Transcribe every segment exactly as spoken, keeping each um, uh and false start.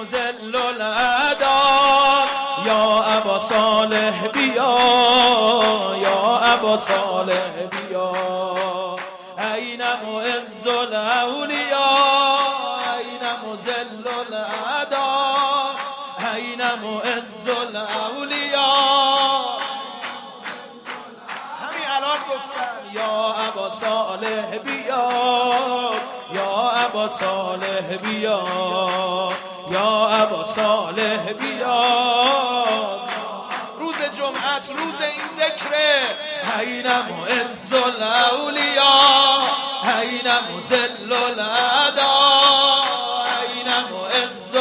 مذل الأعداء یا ابا صالح بیا یا ابا صالح بیا این معز الاولیاء این مذل الاعداء این معز الاولیاء همین الان گفتم یا ابا صالح بیا یا ابا صالح بیا یا ابا صالح بیا روز جمعه است روز این ذکره این معز الاولیاء این مذل الاعداء این معز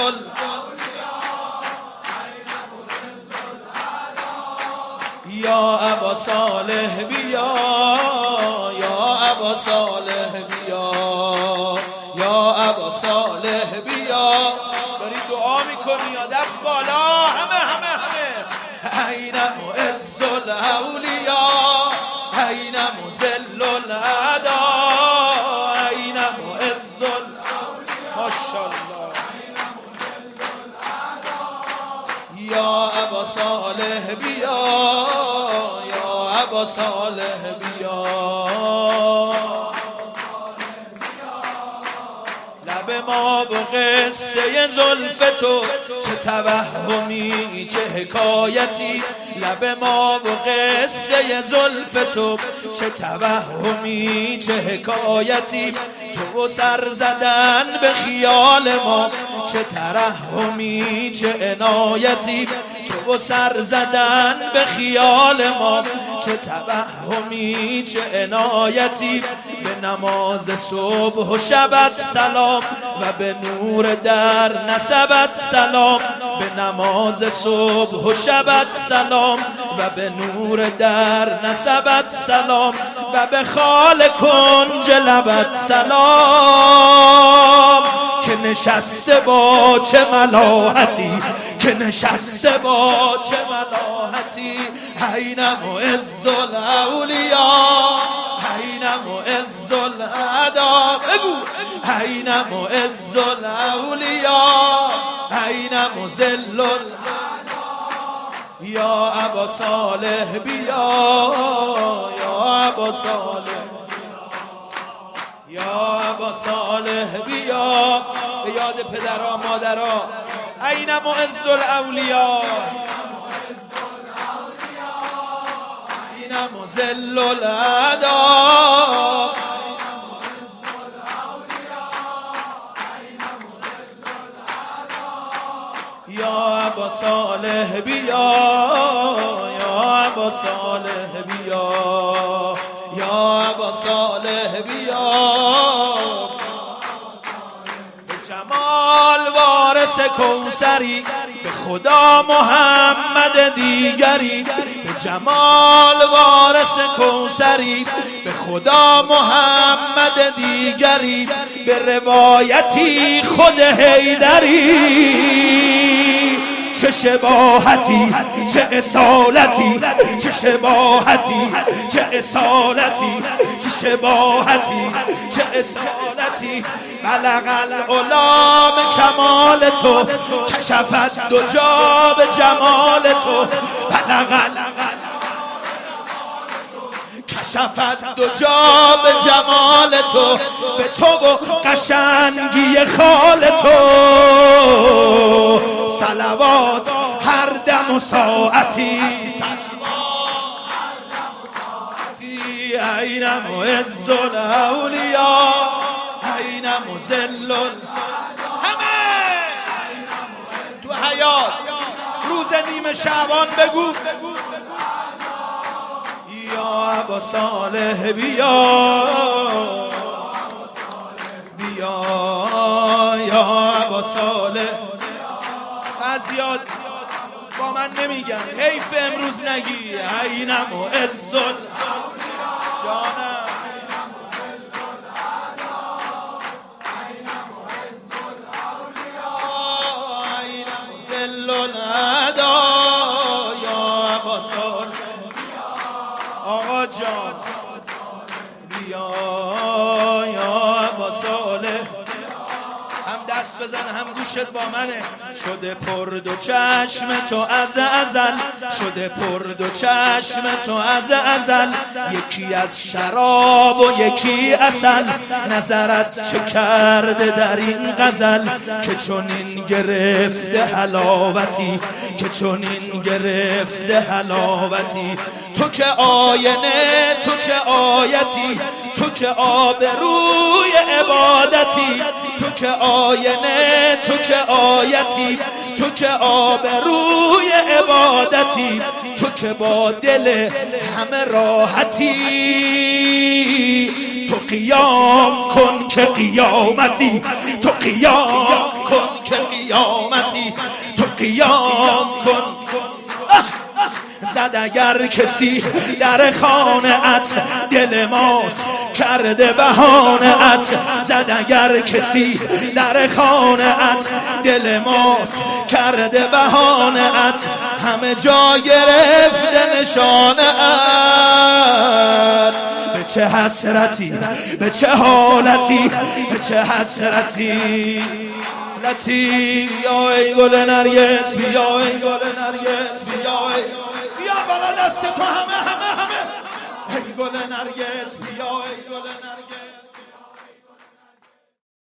یا ابا صالح بیا یا ابا صالح بیا یا ابا صالح بیا داری دعا میکنی یا دست بالا همه همه همه این معز الاولیاء این مذل الاعداء این معز ماشاءالله یا ابا صالح بیا یا ابا صالح بیا لب ما و قصه زلف تو چه توهمی چه حکایتی لب ما و قصه زلف تو چه توهمی چه حکایتی تو سر زدن به خیال ما چه ترحمی چه عنایتی تو سر زدن به خیال ما چه توهمی چه عنایتی به نماز صبح و شبت سلام و به نور در نسبت سلام به نماز صبح و شبت سلام و به نور در نسبت سلام و به خال کنج لبت سلام که نشسته با چه ملاحتی که نشسته با چه ملاحتی این معز الاولیاء این معز الاعداء بگو این معز الاولیاء این مذل یا ابا صالح بیا یا ابا صالح یا ابا صالح بیا به یاد پدرها مادرها این معز الاولیاء این مذل الاعداء یا ابا صالح بیا یا ابا صالح بیا یا ابا صالح بیا به جمال وارث کوثری به خدا محمد دیگری به جمال وارث کوثری به خدا محمد دیگری به روایتی خود حیدری چه شباهتی چه اصالتی چه شباهتی چه اصالتی چه شباهتی چه اصالتی بلغ العلام کمال تو کشفت دو جا به جمال تو بلغ کشفت دو جا به جمال تو به تو و قشنگی خال تو صلوات هر دم و ساعتی این معز الاولیاء این مذل همه تو حیات روز نیمه شعبان بگو یا ابا صالح بیا بیا یا ابا صالح بعضیات با من نمیگن حیف امروز نگی این معز جانم این مذل الاعداء یا ابا صالح آقا جان بیا یا ابا صالح هم دست دست بزن هم گوشت با منه. شده پر دو چشم تو از ازل، شده پر دو چشم تو از ازل، یکی از شراب و یکی عسل، نظرت چه کرده در این غزل که چنین گرفته حلاوتی، که چنین گرفته حلاوتی. تو که آینه، تو که آیتی، تو که آب روی عبادتی، تو که آینه، تو که آیتی، تو که آب روی عبادتی، تو که با دل همه راحتی. تو قیام کن که قیامتی، تو قیام کن که قیامتی، تو قیام کن. زد اگر کسی در خانه ات، دل ماست کرده بهانه ات. زد اگر کسی در خانه ات، دل ماست کرده بهانه ات، همه جا گرفته نشانه ات. به چه حسرتی، به چه حالتی، به چه حسرتی لطی. بیا ای گل نرگس، بیا ای گل نرگس، بیا ای بیا بالا دست تو همه همه همه ای گل نرگس، بیا ای گل نرگس.